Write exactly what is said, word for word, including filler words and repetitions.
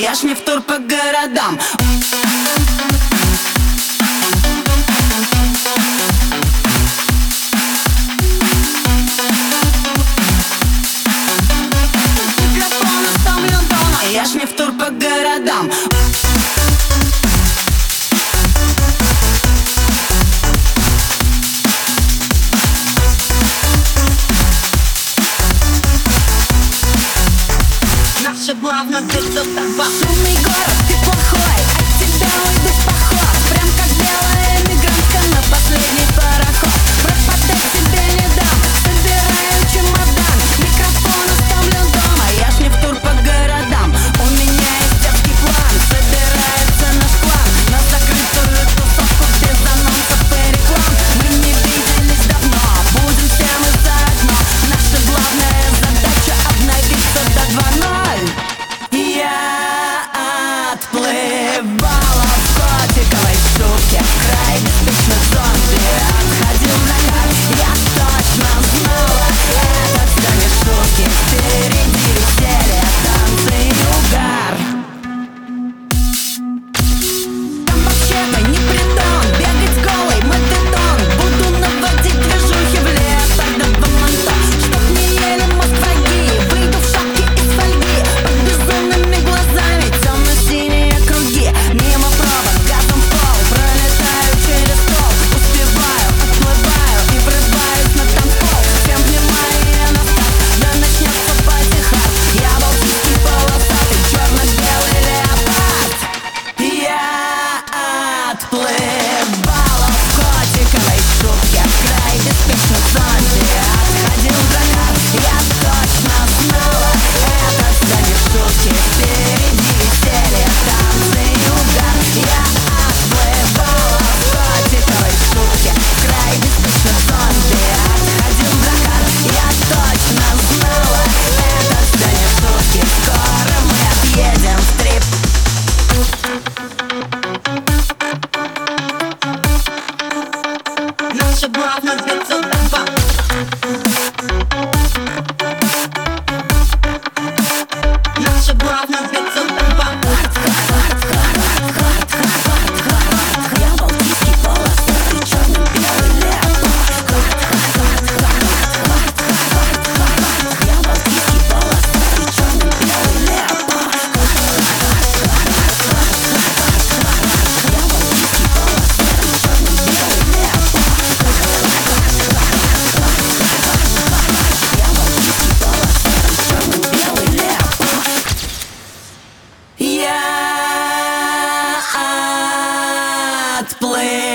я ж не в тур по городам. Микрофон оставлен дома, я ж не в тур по городам. Наша главная песня тобой. Шумный город, ты плохой, от тебя уйду в поход. Прям как белая эмигрантка на последний пароход. Пропадать тебе не дам, собираю чемодан. Микрофон оставлен дома, я ж не в тур по городам. У меня есть детский план, собирается наш клан на закрытую тусовку без анонсов и реклам. Мы не виделись давно, будем все мы заодно. Наша главная задача обновиться до два ноль. Я отплывала в котиковой шубке в край беспечных зомби. Отходил закат, я точно знала, это все не шутки. Впереди веселье, танцы и угар. Там вообще-то не притон, бегать голой мы бетон. Буду наводить движухи в лето до Баманто. Чтоб не ели мозг враги, выйду в шапке из фольги. Под безумными глазами темно-синие круги. Мимо пробок, газом в пол, пролетаю через стол. Успеваю, отплываю и врываюсь на танцпол. Всем внимание на старт, да начнется потихать. Я балтийский полосатый, черно-белый леопард. Я отплывала в котиковой шубке в край беспечных зомби. Отходил закат, я точно знала, это все не шутки. Впереди веселье, танцы и угар. Я отплывала в котиковой шубке в край беспечных зомби. Отходил закат, я точно знала, это все не шутки. Скоро мы отъедем в трип. Наша главная песня тобой. Наша главная песня тобой. Я балтийский полосатый, черно-белый леопард. Я балтийский полосатый, черно-белый леопард. Я балтийский полосатый, черно-белый леопард. Я балтийский полосатый, черно-белый леопард. Я отплыл.